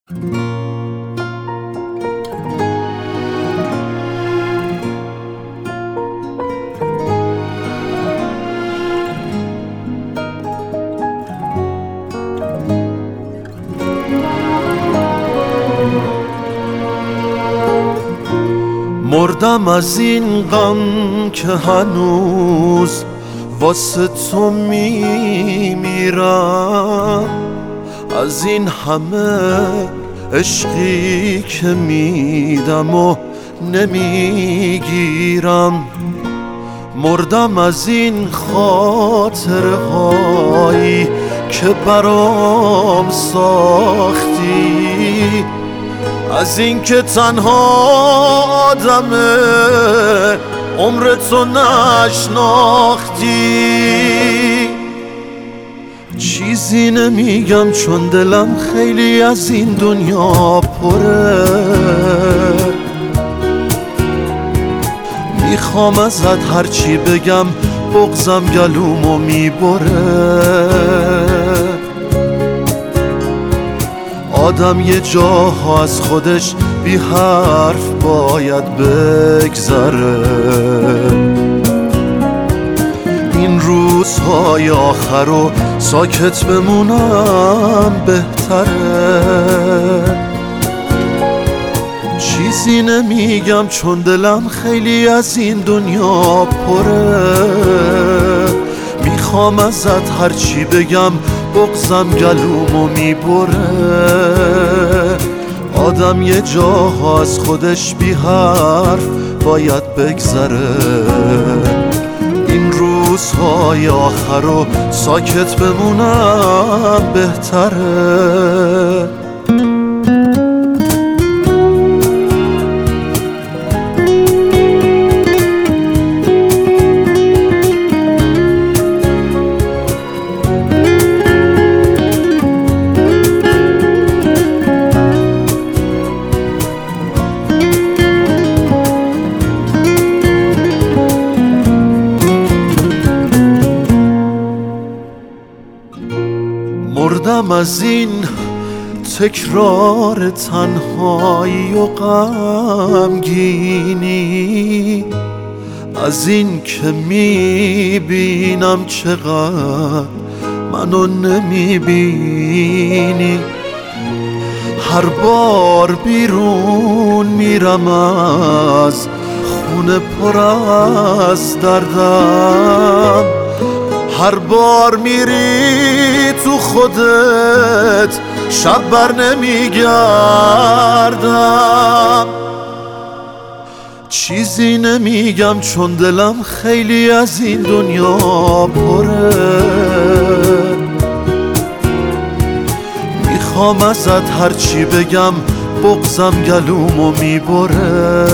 مردم از این غم که هنوز واسه تو میمیرم، از این همه عشقی که میدم و نمیگیرم. مردم از این خاطرهایی که برام ساختی، از این که تنها آدمه عمر تو نشناختی. چیزی نمیگم چون دلم خیلی از این دنیا پره، میخوام ازت هرچی بگم بغضم گلومو میبره. آدم یه جاها از خودش بی حرف باید بگذره، این روزهای آخر رو ساکت بمونم بهتره. چیزی نمیگم چون دلم خیلی از این دنیا پره، میخوام ازت هرچی بگم بغضم گلومو میبره. آدم یه جاها از خودش بی حرف باید بگذره، این روزهای آخر رو ساکت بمونم بهتره. مردم از این تکرار تنهایی و غمگینی، از این که میبینم چقدر منو نمیبینی. هر بار بیرون میرم از خونه پر از دردم، هر بار میری تو خودت شب بر نمیگردم. چیزی نمیگم چون دلم خیلی از این دنیا پره، میخوام ازت هرچی بگم بغضم گلومو میبره.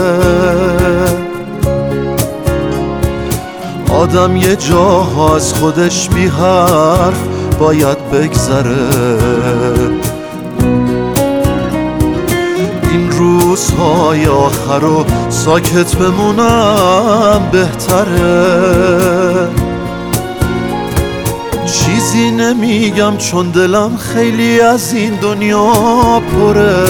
آدم یه جاها از خودش بی حرف باید بگذره، این روزهای آخر رو ساکت بمونم بهتره. چیزی نمیگم چون دلم خیلی از این دنیا پره،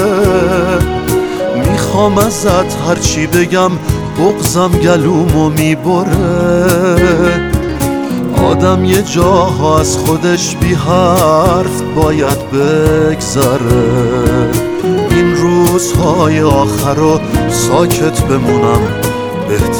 میخوام ازت هرچی بگم بغضم گلومو میبره. آدم یه جاها از خودش بی حرف باید بگذره، این روزهای آخر رو ساکت بمونم بهتره.